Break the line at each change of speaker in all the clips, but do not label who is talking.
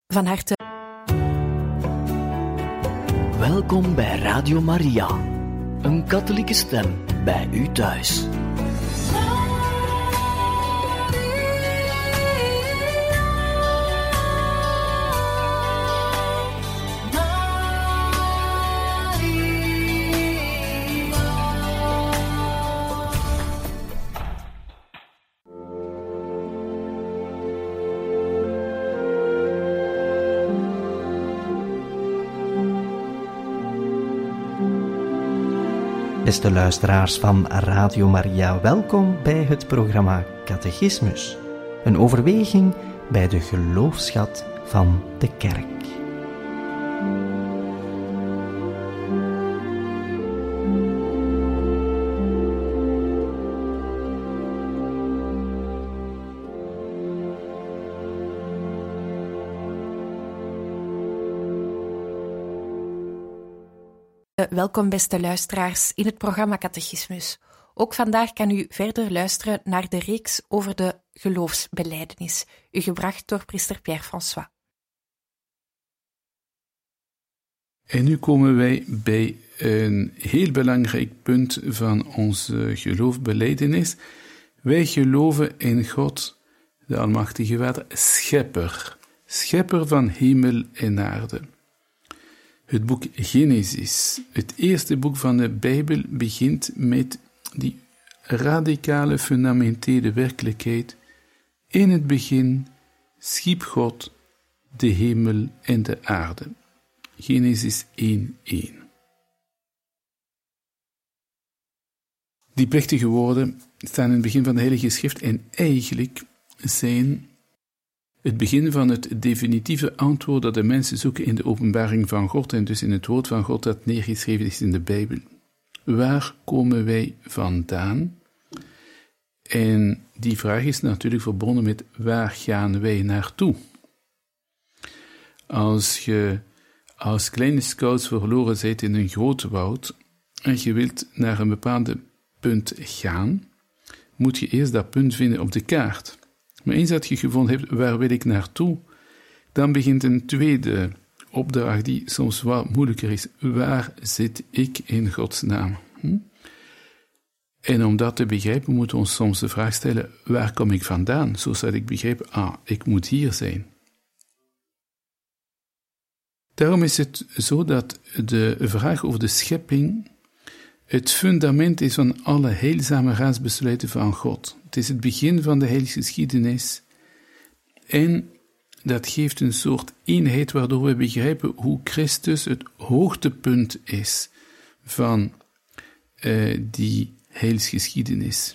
Van harte.
Welkom bij Radio Maria, een katholieke stem bij u thuis.
Beste luisteraars van Radio Maria, welkom bij het programma Catechismus. Een overweging bij de geloofsschat van de Kerk.
Welkom beste luisteraars in het programma Catechismus. Ook vandaag kan u verder luisteren naar de reeks over de geloofsbelijdenis, u gebracht door priester Pierre-François.
En nu komen wij bij een heel belangrijk punt van onze geloofsbelijdenis. Wij geloven in God, de Almachtige Vader, schepper van hemel en aarde. Het boek Genesis, het eerste boek van de Bijbel, begint met die radicale, fundamentele werkelijkheid. In het begin schiep God de hemel en de aarde. Genesis 1:1. Die plechtige woorden staan in het begin van de Heilige Schrift en eigenlijk zijn het begin van het definitieve antwoord dat de mensen zoeken in de openbaring van God en dus in het woord van God dat neergeschreven is in de Bijbel. Waar komen wij vandaan? En die vraag is natuurlijk verbonden met waar gaan wij naartoe? Als je als kleine scouts verloren bent in een groot woud en je wilt naar een bepaald punt gaan, moet je eerst dat punt vinden op de kaart. Maar eens dat je gevonden hebt, waar wil ik naartoe, dan begint een tweede opdracht die soms wat moeilijker is. Waar zit ik in Gods naam? En om dat te begrijpen, moeten we ons soms de vraag stellen, waar kom ik vandaan? Zodat ik begrijp, ik moet hier zijn. Daarom is het zo dat de vraag over de schepping het fundament is van alle heilzame raadsbesluiten van God. Het is het begin van de heilsgeschiedenis en dat geeft een soort eenheid waardoor we begrijpen hoe Christus het hoogtepunt is van die heilsgeschiedenis.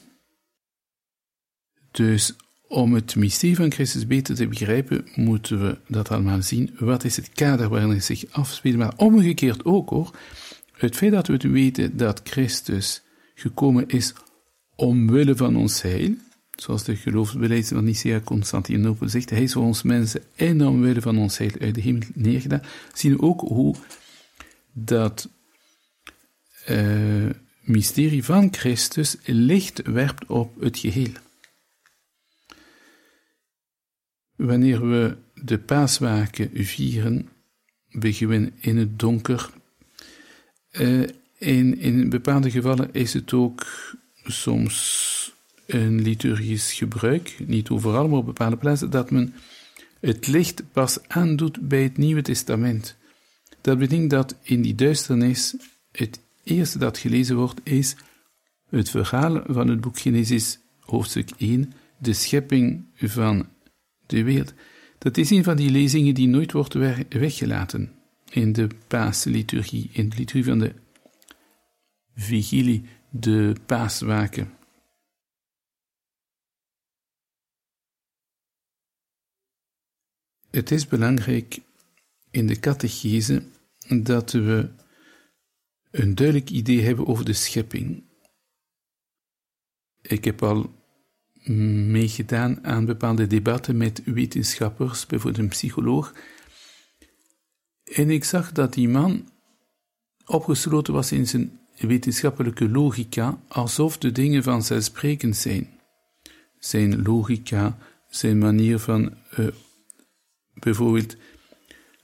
Dus om het mysterie van Christus beter te begrijpen, moeten we dat allemaal zien. Wat is het kader waarin het zich afspeelt? Maar omgekeerd ook hoor. Het feit dat we weten dat Christus gekomen is omwille van ons heil, zoals de geloofsbelijdenis van Nicea Constantinopel zegt, hij is voor ons mensen en omwille van ons heil uit de hemel neergedaan, zien we ook hoe dat mysterie van Christus licht werpt op het geheel. Wanneer we de paaswaken vieren, beginnen we in het donker. In bepaalde gevallen is het ook soms een liturgisch gebruik, niet overal, maar op bepaalde plaatsen, dat men het licht pas aandoet bij het Nieuwe Testament. Dat betekent dat in die duisternis het eerste dat gelezen wordt is het verhaal van het boek Genesis, hoofdstuk 1, de schepping van de wereld. Dat is een van die lezingen die nooit wordt weggelaten in de paasliturgie, in de liturgie van de vigilie, de paaswaken. Het is belangrijk in de catechese dat we een duidelijk idee hebben over de schepping. Ik heb al meegedaan aan bepaalde debatten met wetenschappers, bijvoorbeeld een psycholoog, en ik zag dat die man opgesloten was in zijn wetenschappelijke logica, alsof de dingen vanzelfsprekend zijn. Zijn logica, zijn manier van bijvoorbeeld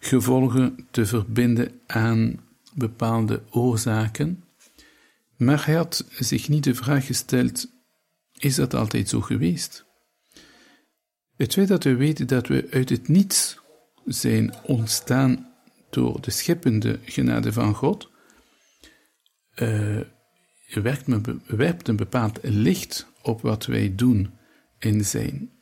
gevolgen te verbinden aan bepaalde oorzaken, maar hij had zich niet de vraag gesteld, is dat altijd zo geweest? Het feit dat we weten dat we uit het niets zijn ontstaan door de scheppende genade van God, werpt een bepaald licht op wat wij doen en zijn.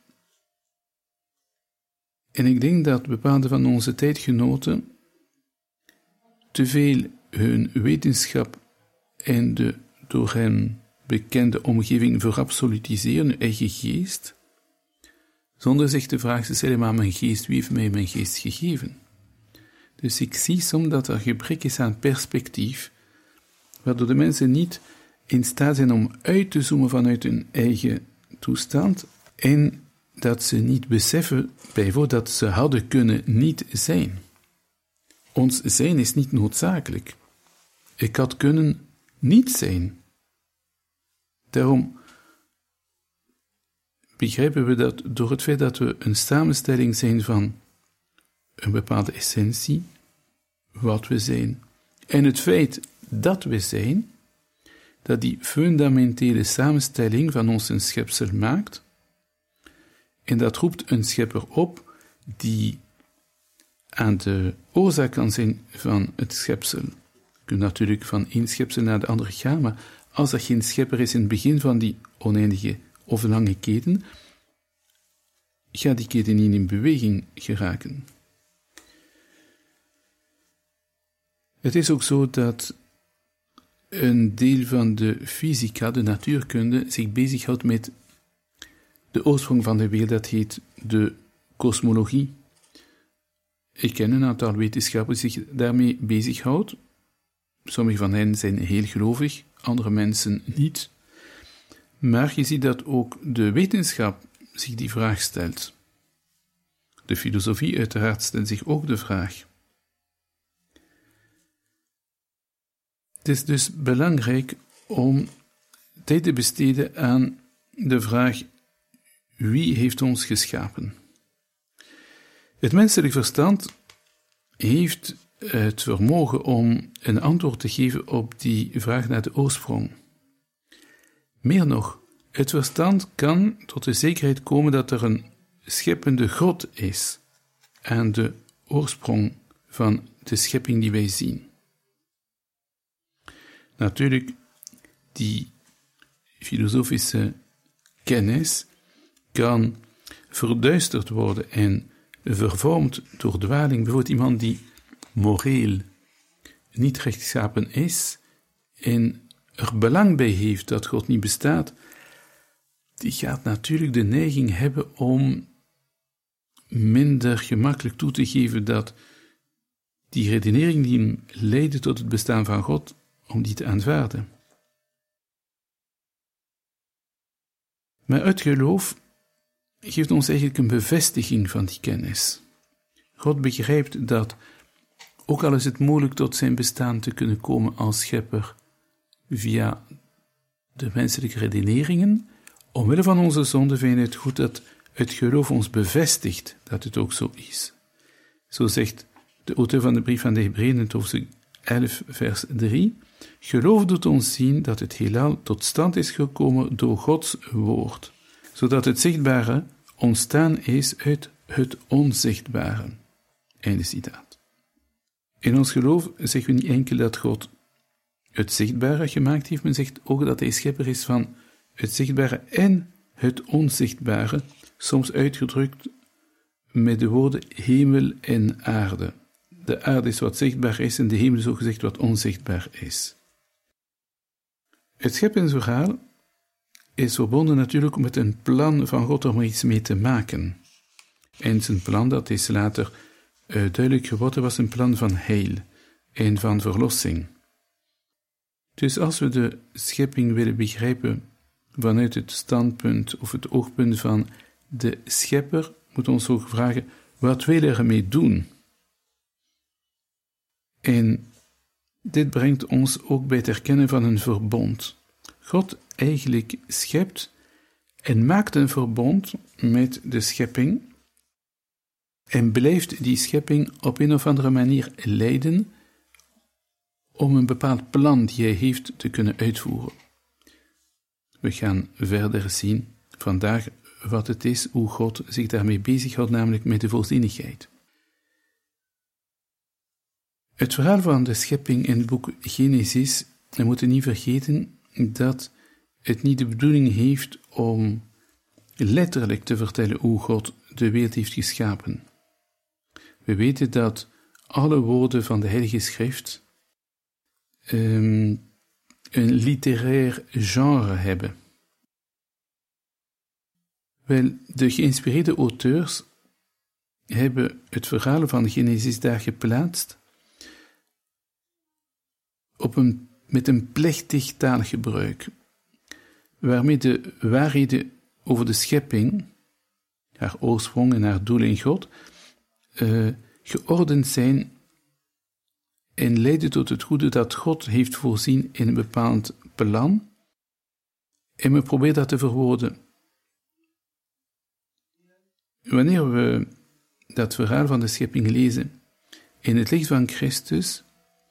En ik denk dat bepaalde van onze tijdgenoten te veel hun wetenschap en de door hen bekende omgeving verabsolutiseren, hun eigen geest, zonder zich de vraag te stellen, maar mijn geest, wie heeft mij mijn geest gegeven? Dus ik zie soms dat er gebrek is aan perspectief, waardoor de mensen niet in staat zijn om uit te zoomen vanuit hun eigen toestand en dat ze niet beseffen, bijvoorbeeld, dat ze hadden kunnen niet zijn. Ons zijn is niet noodzakelijk. Ik had kunnen niet zijn. Daarom begrijpen we dat door het feit dat we een samenstelling zijn van een bepaalde essentie, wat we zijn, en het feit dat we zijn, dat die fundamentele samenstelling van ons een schepsel maakt, en dat roept een schepper op die aan de oorzaak kan zijn van het schepsel. Je kunt natuurlijk van één schepsel naar de andere gaan, maar als er geen schepper is in het begin van die oneindige of lange keten, gaat die keten niet in beweging geraken. Het is ook zo dat een deel van de fysica, de natuurkunde, zich bezighoudt met de oorsprong van de wereld, dat heet de kosmologie. Ik ken een aantal wetenschappers die zich daarmee bezighoudt. Sommige van hen zijn heel gelovig, andere mensen niet. Maar je ziet dat ook de wetenschap zich die vraag stelt. De filosofie uiteraard stelt zich ook de vraag. Het is dus belangrijk om tijd te besteden aan de vraag: wie heeft ons geschapen? Het menselijk verstand heeft het vermogen om een antwoord te geven op die vraag naar de oorsprong. Meer nog, het verstand kan tot de zekerheid komen dat er een scheppende God is aan de oorsprong van de schepping die wij zien. Natuurlijk, die filosofische kennis kan verduisterd worden en vervormd door dwaling. Bijvoorbeeld iemand die moreel niet rechtschapen is en er belang bij heeft dat God niet bestaat, die gaat natuurlijk de neiging hebben om minder gemakkelijk toe te geven dat die redenering die hem leidde tot het bestaan van God, om die te aanvaarden. Maar het geloof geeft ons eigenlijk een bevestiging van die kennis. God begrijpt dat, ook al is het moeilijk tot zijn bestaan te kunnen komen als schepper via de menselijke redeneringen, omwille van onze zonde vind je het goed dat het geloof ons bevestigt dat het ook zo is. Zo zegt de auteur van de brief aan de Hebreeën in het hoofdstuk 11, vers 3, geloof doet ons zien dat het heelal tot stand is gekomen door Gods woord, zodat het zichtbare ontstaan is uit het onzichtbare. Einde citaat. In ons geloof zeggen we niet enkel dat God het zichtbare gemaakt heeft, men zegt ook dat hij schepper is van het zichtbare en het onzichtbare, soms uitgedrukt met de woorden hemel en aarde. De aarde is wat zichtbaar is en de hemel zo gezegd wat onzichtbaar is. Het scheppensverhaal is verbonden natuurlijk met een plan van God om er iets mee te maken. En zijn plan, dat is later duidelijk geworden, was een plan van heil en van verlossing. Dus als we de schepping willen begrijpen vanuit het standpunt of het oogpunt van de schepper, moeten we ons ook vragen, wat wil hij ermee doen? En dit brengt ons ook bij het erkennen van een verbond. God eigenlijk schept en maakt een verbond met de schepping. en blijft die schepping op een of andere manier leiden om een bepaald plan die hij heeft te kunnen uitvoeren. We gaan verder zien vandaag wat het is, hoe God zich daarmee bezighoudt, namelijk met de voorzienigheid. Het verhaal van de schepping in het boek Genesis, we moeten niet vergeten dat het niet de bedoeling heeft om letterlijk te vertellen hoe God de wereld heeft geschapen. We weten dat alle woorden van de Heilige Schrift een literair genre hebben. Wel, de geïnspireerde auteurs hebben het verhaal van Genesis daar geplaatst met een plechtig taalgebruik, waarmee de waarheden over de schepping, haar oorsprong en haar doel in God, geordend zijn en leiden tot het goede dat God heeft voorzien in een bepaald plan. En we proberen dat te verwoorden. Wanneer we dat verhaal van de schepping lezen in het licht van Christus,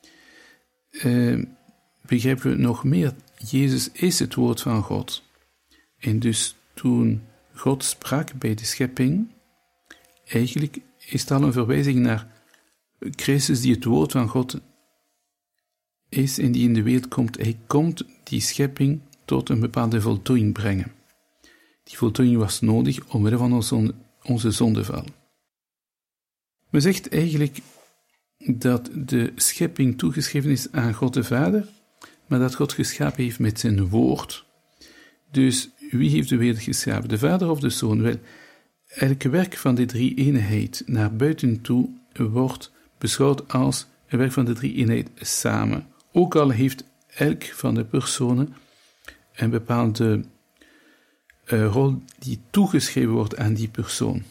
begrijpen we nog meer, Jezus is het woord van God. En dus toen God sprak bij de schepping, eigenlijk is het al een verwijzing naar Christus die het woord van God is en die in de wereld komt. Hij komt die schepping tot een bepaalde voltooiing brengen. Die voltooiing was nodig omwille van onze zondeval. Men zegt eigenlijk dat de schepping toegeschreven is aan God de Vader, maar dat God geschapen heeft met zijn woord. Dus wie heeft de wereld geschapen? De Vader of de Zoon? Wel, elk werk van de drie-eenheid naar buiten toe wordt beschouwd als een werk van de drie-eenheid samen. Ook al heeft elk van de personen een bepaalde rol die toegeschreven wordt aan die persoon.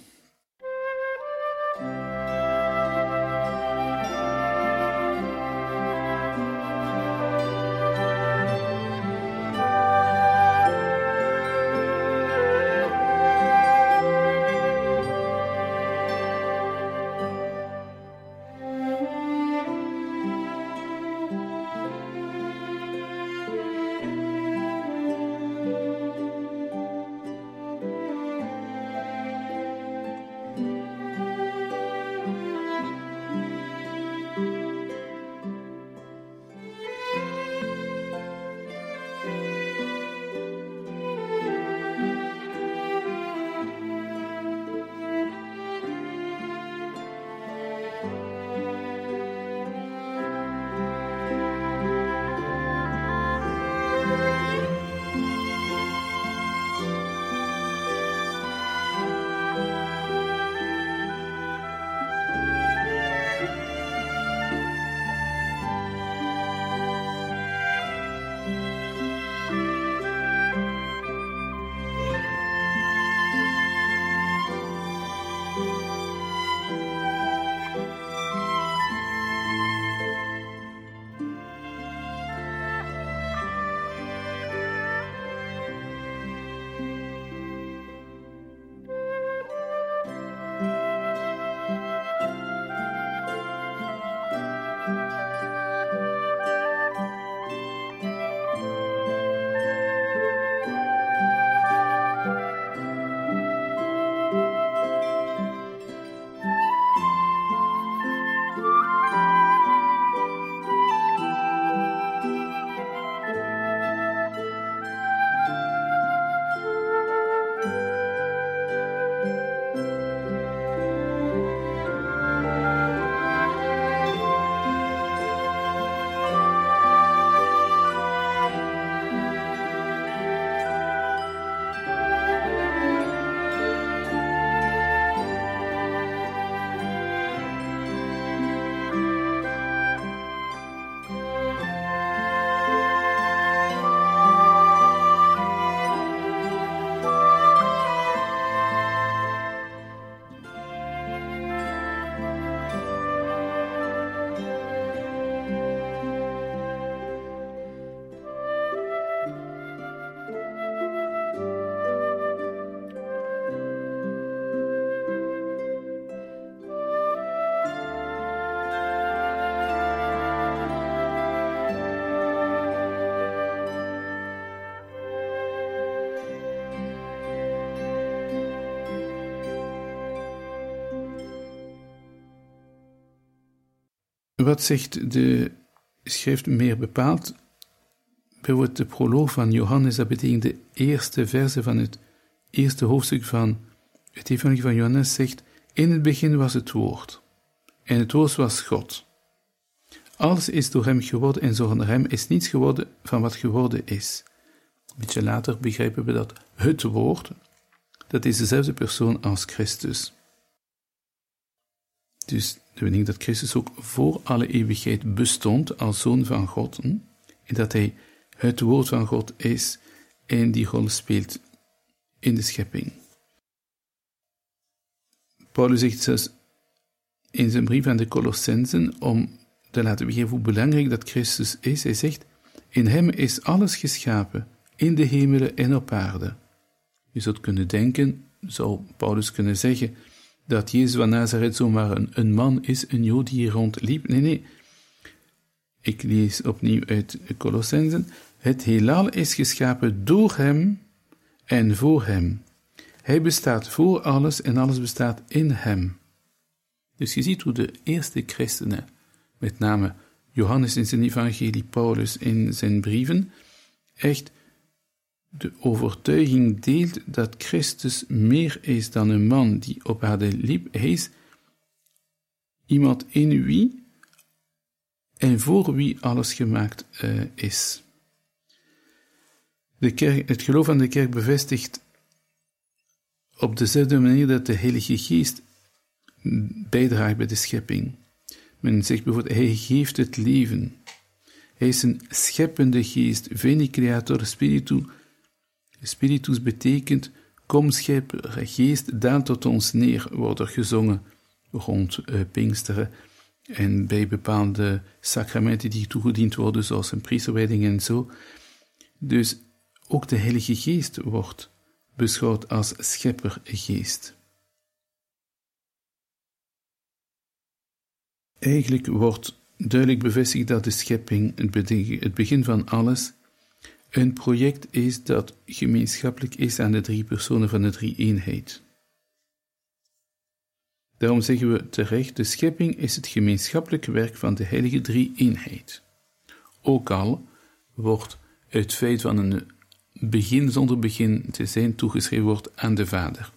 wat zegt de schrift meer bepaald? Bijvoorbeeld de proloog van Johannes, dat betekent de eerste verse van het eerste hoofdstuk van het evangelie van Johannes, zegt: in het begin was het woord, en het woord was God. Alles is door hem geworden, en zonder hem is niets geworden van wat geworden is. Een beetje later begrijpen we dat het woord, dat is dezelfde persoon als Christus. Dus dat betekent dat Christus ook voor alle eeuwigheid bestond als Zoon van God, en dat hij het woord van God is en die rol speelt in de schepping. Paulus zegt zelfs in zijn brief aan de Colossensen, om te laten begrijpen hoe belangrijk dat Christus is, hij zegt: in hem is alles geschapen, in de hemelen en op aarde. Je zou kunnen denken, zou Paulus kunnen zeggen, dat Jezus van Nazareth zomaar een man is, een Jood die hier rondliep. Nee. Ik lees opnieuw uit Colossensen: het heelal is geschapen door hem en voor hem. Hij bestaat voor alles en alles bestaat in hem. Dus je ziet hoe de eerste christenen, met name Johannes in zijn evangelie, Paulus in zijn brieven, echt de overtuiging deelt dat Christus meer is dan een man die op aarde liep. Hij is iemand in wie en voor wie alles gemaakt is. De kerk, het geloof aan de kerk bevestigt op dezelfde manier dat de Heilige Geest bijdraagt bij de schepping. Men zegt bijvoorbeeld: hij geeft het leven. Hij is een scheppende geest. Veni creator spiritu. Spiritus betekent: kom schepper, geest, daal tot ons neer, wordt er gezongen rond Pinksteren en bij bepaalde sacramenten die toegediend worden, zoals een priesterwijding en zo. Dus ook de Heilige Geest wordt beschouwd als scheppergeest. Eigenlijk wordt duidelijk bevestigd dat de schepping, het begin van alles, een project is dat gemeenschappelijk is aan de drie personen van de drie-eenheid. Daarom zeggen we terecht: de schepping is het gemeenschappelijk werk van de heilige drie-eenheid. Ook al wordt het feit van een begin zonder begin te zijn toegeschreven wordt aan de Vader.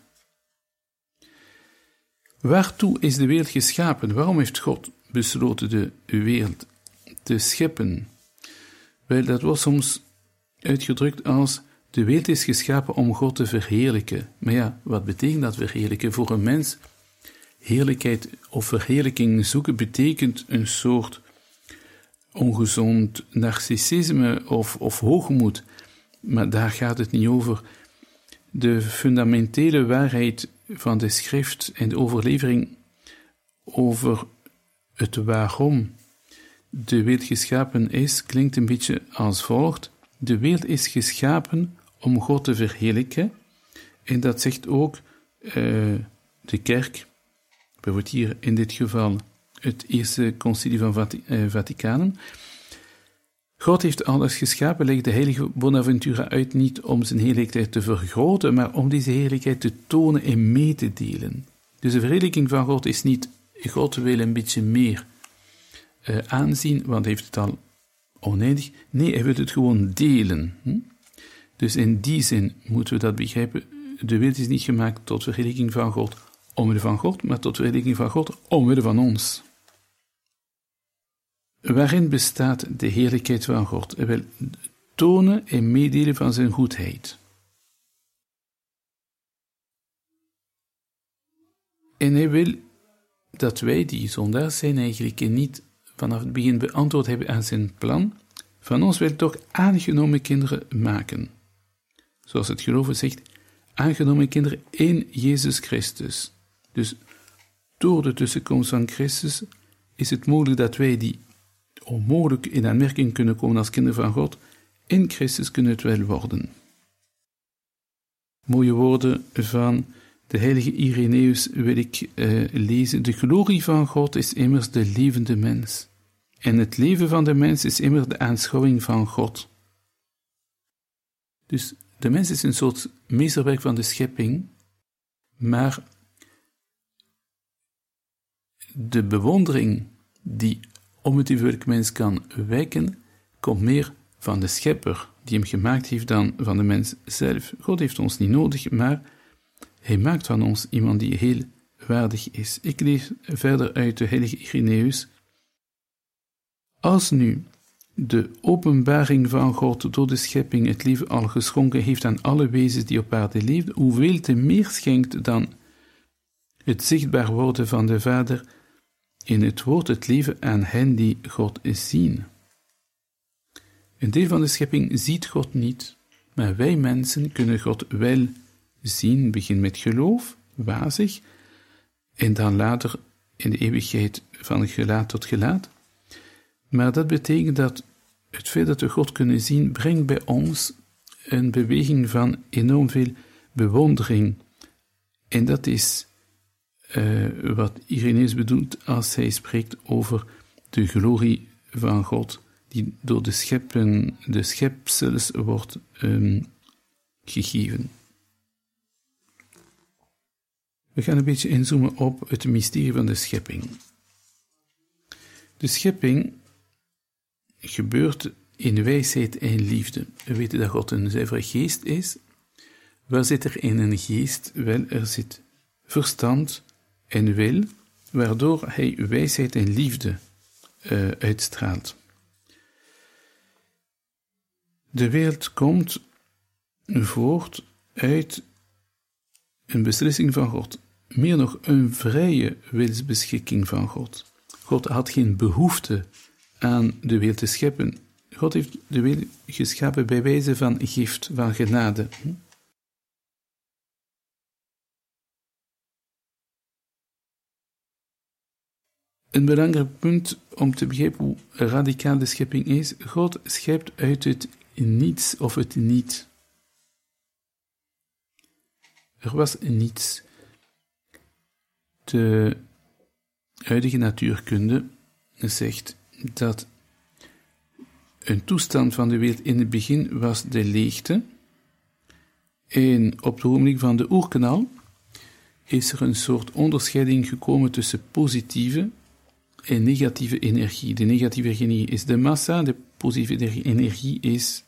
Waartoe is de wereld geschapen? Waarom heeft God besloten de wereld te scheppen? Wel, dat wordt soms uitgedrukt als: de wereld is geschapen om God te verheerlijken. Maar ja, wat betekent dat verheerlijken? Voor een mens, heerlijkheid of verheerlijking zoeken betekent een soort ongezond narcissisme of hoogmoed. Maar daar gaat het niet over. De fundamentele waarheid van de schrift en de overlevering over het waarom de wereld geschapen is, klinkt een beetje als volgt: de wereld is geschapen om God te verheerlijken, en dat zegt ook de kerk, bijvoorbeeld hier in dit geval het Eerste Concilie van Vaticanum. God heeft alles geschapen, legt de heilige Bonaventura uit, niet om zijn heerlijkheid te vergroten, maar om deze heerlijkheid te tonen en mee te delen. Dus de verheerlijking van God is niet: God wil een beetje meer aanzien, want hij heeft het al oneindig. Nee, hij wil het gewoon delen. Dus in die zin moeten we dat begrijpen. De wereld is niet gemaakt tot verheerlijking van God, omwille van God, maar tot verheerlijking van God, omwille van ons. Waarin bestaat de heerlijkheid van God? Hij wil tonen en meedelen van zijn goedheid. En hij wil dat wij, die zondaars zijn, eigenlijk niet vanaf het begin beantwoord hebben aan zijn plan, van ons wil toch aangenomen kinderen maken. Zoals het geloven zegt: aangenomen kinderen in Jezus Christus. Dus door de tussenkomst van Christus is het mogelijk dat wij, die onmogelijk in aanmerking kunnen komen als kinderen van God, in Christus kunnen het wel worden. Mooie woorden van de heilige Irenaeus wil ik lezen. De glorie van God is immers de levende mens. En het leven van de mens is immer de aanschouwing van God. Dus de mens is een soort meesterwerk van de schepping, maar de bewondering die om het welk mens kan wekken, komt meer van de schepper, die hem gemaakt heeft, dan van de mens zelf. God heeft ons niet nodig, maar hij maakt van ons iemand die heel waardig is. Ik lees verder uit de heilige Irenaeus. Als nu de openbaring van God door de schepping het leven al geschonken heeft aan alle wezens die op aarde leven, hoeveel te meer schenkt dan het zichtbaar worden van de Vader in het woord het leven aan hen die God zien. Een deel van de schepping ziet God niet, maar wij mensen kunnen God wel zien. Begin met geloof, wazig, en dan later in de eeuwigheid van gelaat tot gelaat. Maar dat betekent dat het feit dat we God kunnen zien, brengt bij ons een beweging van enorm veel bewondering. En dat is wat Irenaeus bedoelt als hij spreekt over de glorie van God, die door de schepsels wordt gegeven. We gaan een beetje inzoomen op het mysterie van de schepping. De schepping gebeurt in wijsheid en liefde. We weten dat God een zuivere geest is. Waar zit er in een geest? Wel, er zit verstand en wil, waardoor hij wijsheid en liefde uitstraalt. De wereld komt voort uit een beslissing van God. Meer nog, een vrije wilsbeschikking van God. God had geen behoefte aan de wereld te scheppen. God heeft de wereld geschapen bij wijze van gift, van genade. Een belangrijk punt om te begrijpen hoe radicaal de schepping is. God schept uit het niets of het niet. Er was niets. De huidige natuurkunde zegt dat een toestand van de wereld in het begin was de leegte. En op het ogenblik van de oerknal is er een soort onderscheiding gekomen tussen positieve en negatieve energie. De negatieve energie is de massa, de positieve energie is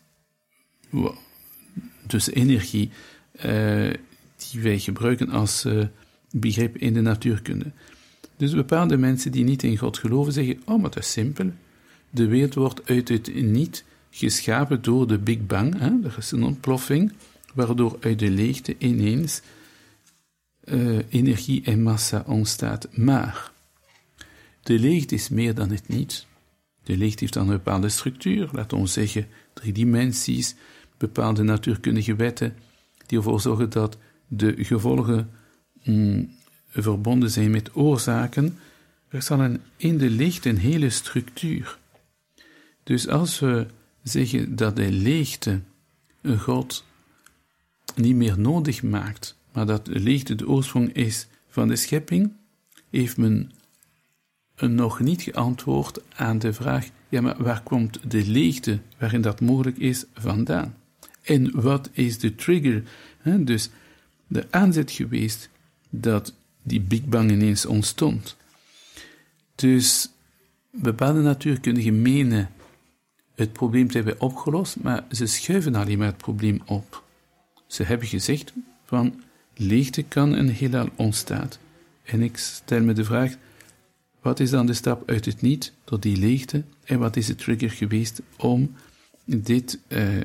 dus energie die wij gebruiken als begrip in de natuurkunde. Dus bepaalde mensen die niet in God geloven zeggen, oh, maar dat is simpel. De wereld wordt uit het niet geschapen door de Big Bang. Er is een ontploffing, waardoor uit de leegte ineens energie en massa ontstaat. Maar de leegte is meer dan het niet. De leegte heeft dan een bepaalde structuur, laten we zeggen 3 dimensies, bepaalde natuurkundige wetten, die ervoor zorgen dat de gevolgen verbonden zijn met oorzaken. Er is dan in de leegte een hele structuur. Dus als we zeggen dat de leegte een God niet meer nodig maakt, maar dat de leegte de oorsprong is van de schepping, heeft men nog niet geantwoord aan de vraag, ja, maar waar komt de leegte, waarin dat mogelijk is, vandaan? En wat is de trigger? Dus de aanzet geweest dat die Big Bang ineens ontstond. Dus bepaalde natuurkundigen menen het probleem te hebben opgelost, maar ze schuiven alleen maar het probleem op. Ze hebben gezegd van leegte kan een heelal ontstaan. En ik stel me de vraag, wat is dan de stap uit het niet tot die leegte en wat is de trigger geweest om dit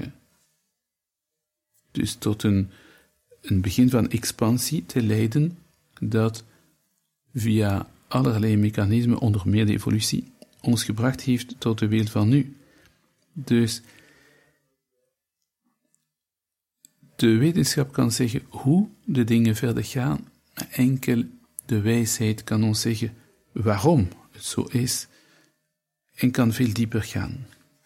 dus tot een begin van expansie te leiden dat via allerlei mechanismen, onder meer de evolutie, ons gebracht heeft tot de wereld van nu. Dus de wetenschap kan zeggen hoe de dingen verder gaan, maar enkel de wijsheid kan ons zeggen waarom het zo is en kan veel dieper gaan.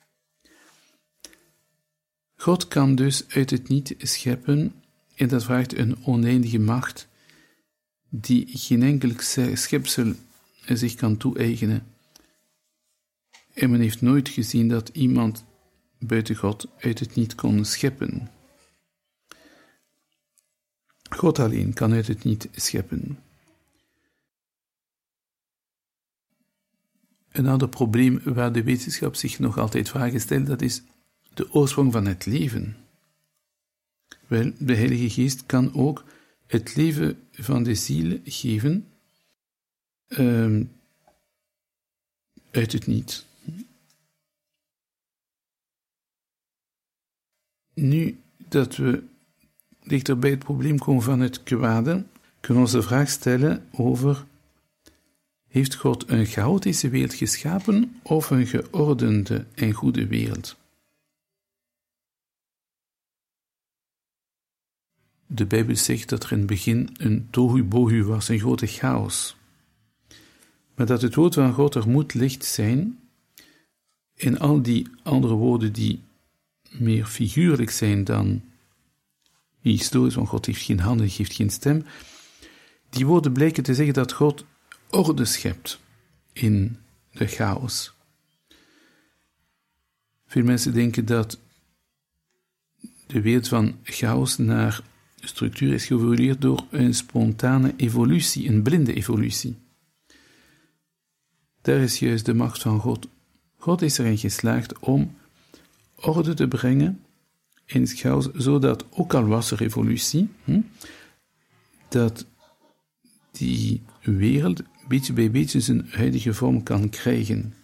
God kan dus uit het niet scheppen en dat vraagt een oneindige macht die geen enkel schepsel zich kan toe-eigenen. En men heeft nooit gezien dat iemand buiten God uit het niet kon scheppen. God alleen kan uit het niet scheppen. Een ander probleem waar de wetenschap zich nog altijd vragen stelt, dat is de oorsprong van het leven. Wel, de Heilige Geest kan ook het leven van de ziel geven uit het niet. Nu dat we dichter bij het probleem komen van het kwade, kunnen we ons de vraag stellen over: heeft God een chaotische wereld geschapen of een geordende en goede wereld? De Bijbel zegt dat er in het begin een tohu bohu was, een grote chaos. Maar dat het woord van God er moet licht zijn, en al die andere woorden die meer figuurlijk zijn dan historisch, want God heeft geen handen, heeft geen stem, die woorden blijken te zeggen dat God orde schept in de chaos. Veel mensen denken dat de wereld van chaos naar structuur is geëvolueerd door een spontane evolutie, een blinde evolutie. Daar is juist de macht van God. God is erin geslaagd om orde te brengen in het chaos, zodat, ook al was er evolutie, dat die wereld beetje bij beetje zijn huidige vorm kan krijgen.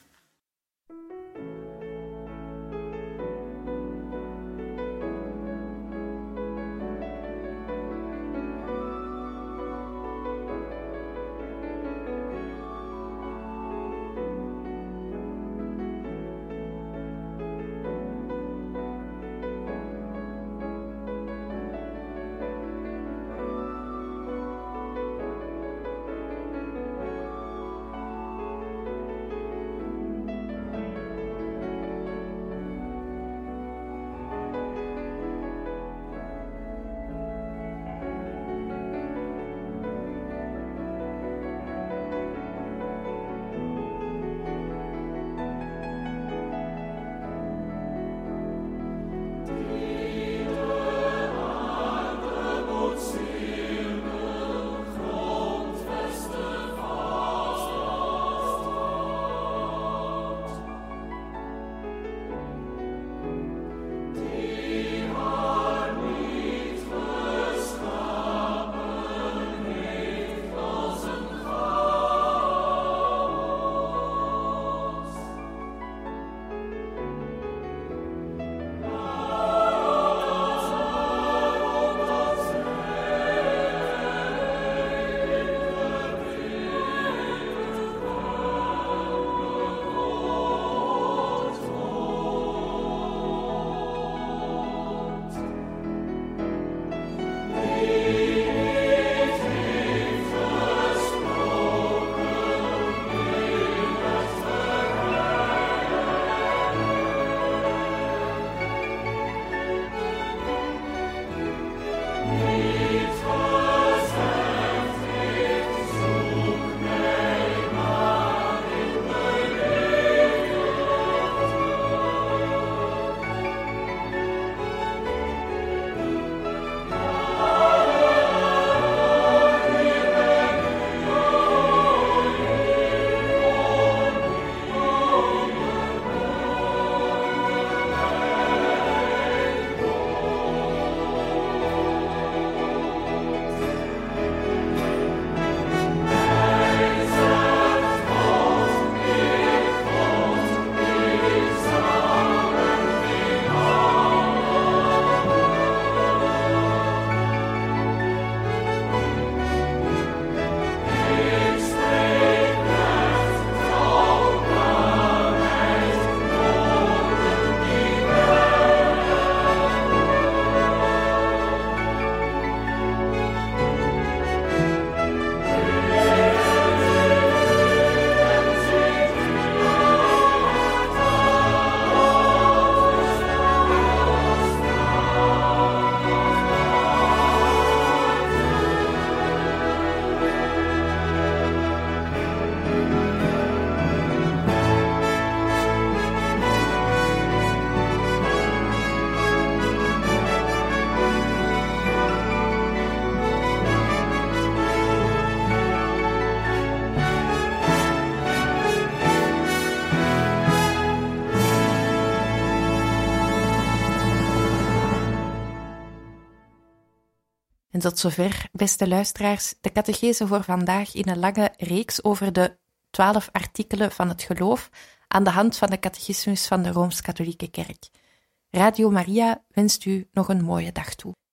En tot zover, beste luisteraars, de catechese voor vandaag in een lange reeks over de 12 artikelen van het geloof aan de hand van de catechismus van de Rooms-Katholieke Kerk. Radio Maria wenst u nog een mooie dag toe.